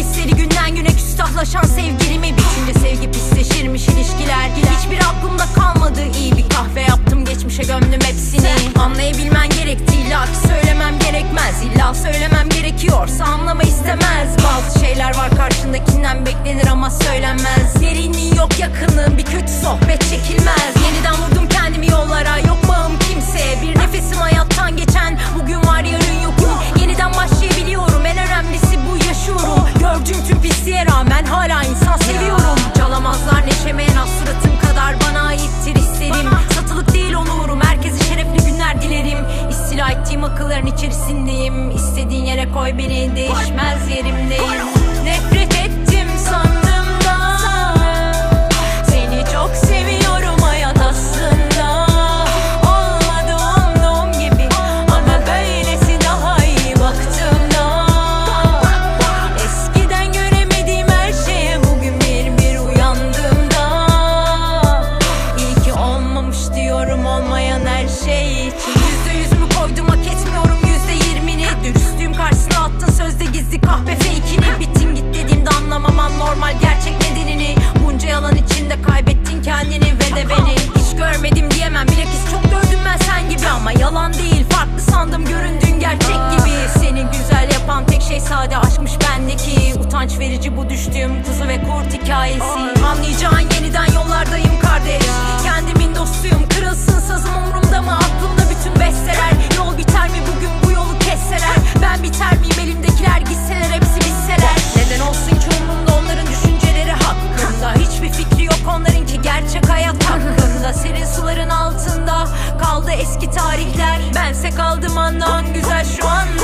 hisleri günden güne küstahlaşan sevgilimi. Bitince sevgi pisleşirmiş ilişkiler. Hiçbir aklımda kalmadı, iyi bir kahve yaptım, geçmişe gömdüm hepsini. Anlayabilmen gerekti, illa ki söylemem gerekmez. İlla söylemem gerekiyorsa anlama istemez. Bazı şeyler var karşındakinden beklenir ama söylenmez. Derinliği yok yakınlığın, bir kötü sohbet çekilmez. Yeniden vurdum kendimi yollara, yok bağım kimseye. Bir nefesim hayattan geçen, bugün var yarın yokum. Yeniden başlayabiliyorum, en önemlisi bu, yaşıyorum. Gördüğüm tüm pisliğe rağmen hala insan seviyorum. Çalamazlar neşeme, en az suratım kadar bana aittir hislerim. Satılık değil onurum, herkese şerefli günler dilerim. İstila ettiğim akılların içerisindeyim. İstediğin yere koy beni, değişmez yerimdeyim. Nefret ettim sandım da seni çok seviyorum hayat aslında. Olmadı umduğum gibi ama böylesi daha iyi baktığımda. Eskiden göremediğim her şeye bugün bir uyandığımda. İyi ki olmamış diyorum olmayan her şey için. %100'ümü koydum, hak etmiyorum %20'ni. Dürüstlüğüm karşısına attın sözde gizli kahpe fake'ini. Bittin git dediğimde anlamaman normal, gerçek nedenini. Bunca yalan içinde kaybettin kendini ve de beni. Hiç görmedim diyemem, bilakis çok gördüm ben sen gibi. Ama yalan değil, farklı sandım, göründüğün gerçek gibi. Seni güzel yapan tek şey sade aşkmış bendeki. Utanç verici bu düştüğüm kuzu ve kurt hikayesi. Anlayacağın yeniden yollardayım kardeş. Kendimin dostuyum, kırılsın sazım umurumda mı? Aklımda bütün besteler. Yol biter mi bugün bu yolu kesseler? Ben biter miyim elimdekiler gitseler, hepsi bitseler? Neden olsun ki umurumda onların düşünceleri hakkında? Hiçbir fikri yok onlarınki gerçek hayat hakkında. Serin suların altında kaldı eski tarihler. Bense kaldım andan güzel şu anda.